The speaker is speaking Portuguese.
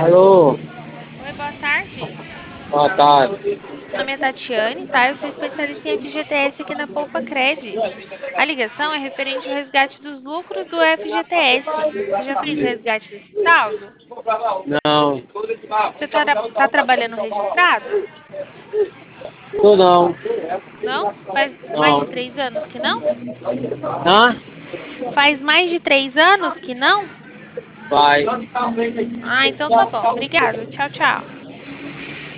Alô, Oi, boa tarde. boa tarde. Meu nome é Tatiane, tá? Eu sou especialista em FGTS aqui na Poupa Cred. A ligação é referente ao resgate dos lucros do FGTS. Você já fez resgate desse saldo? Não, Você tá trabalhando registrado? tô não. Não? Faz mais de Não. 3 anos que não? Hã? Faz mais de 3 anos que não? Vai. Ah, então tá bom. Obrigada. Tchau, tchau.